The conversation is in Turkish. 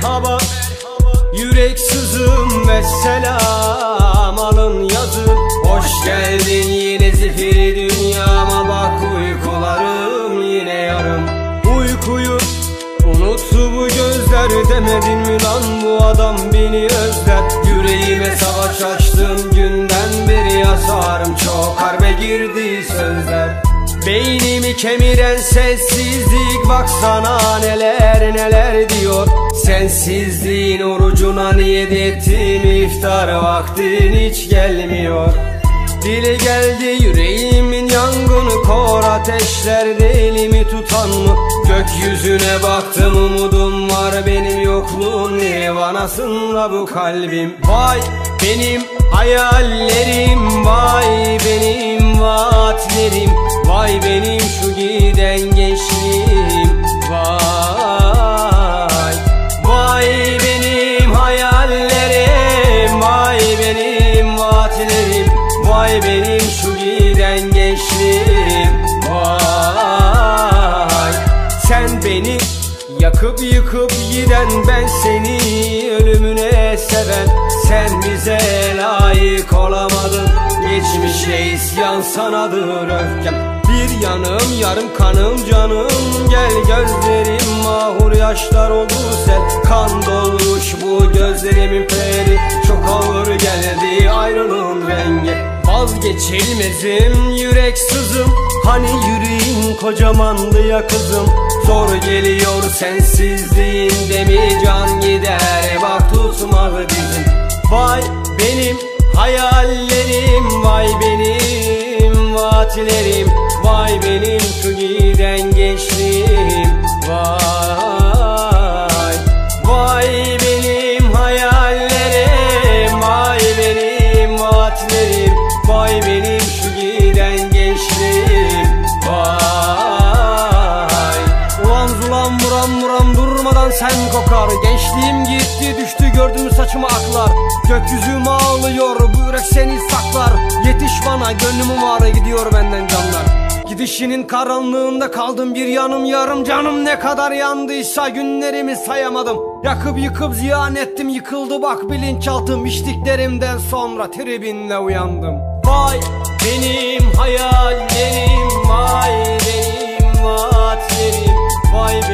merhaba, yürek sızım ve selam, alın yazın. Hoş geldin yine zifiri dünyama, bak uykularım yine yarım. Uykuyu unuttu bu gözler, demedin mi lan bu adam beni özler. Yüreğime savaş açtım günden beri, yasarım çok harbe girdi sözler. Beynimi kemiren sessizlik, baksana neler neler diyor. Sensizliğin orucuna niyet ettim, iftar vaktin hiç gelmiyor. Dile geldi yüreğimin yangını, kor ateşlerde elimi tutan mı? Gökyüzüne baktım umudum var, benim yokluğun nevanasında bu kalbim. Vay benim hayallerim, vay benim vaatlerim, vay benim şu giden gençliğim. Vay, vay benim hayallerim, vay benim vaatlerim, vay benim şu giden gençliğim. Vay, sen beni yakıp yıkıp giden, ben seni ölümüne seven. Sen bize layık olamadın, geçmişe isyan sanadır öfkem. Bir yanım yarım kanım canım, gel gözlerim mahur yaşlar oldu sel. Kan dolmuş bu gözlerimin peri, çok ağır geldi ayrılığın rengi. Vazgeçilmezim yürek sızım, hani yüreğin kocamandı ya kızım. Zor geliyor sensizliğinde mi can gider, bak tutmadı dizim. Vay benim hayallerim, vay benim vaatlerim, vay benim şu giden gençliğim. Vay, vay benim hayallerim, vay benim vaatlerim, vay benim şu giden gençliğim. Vay, ulan zulan vuram vuram durmadan sen kokar. Gençliğim gitti düştü gördüm saçıma aklar. Gökyüzüm ağlıyor bu yürek seni saklar. Yetiş bana gönlümün var, gidiyor benden canlar. Gidişinin karanlığında kaldım bir yanım yarım, canım ne kadar yandıysa günlerimi sayamadım. Yakıp yıkıp ziyan ettim, yıkıldı bak bilinçaltım. İçtiklerimden sonra tribinle uyandım. Vay benim hayallerim, vay benim vaatlerim, vay benim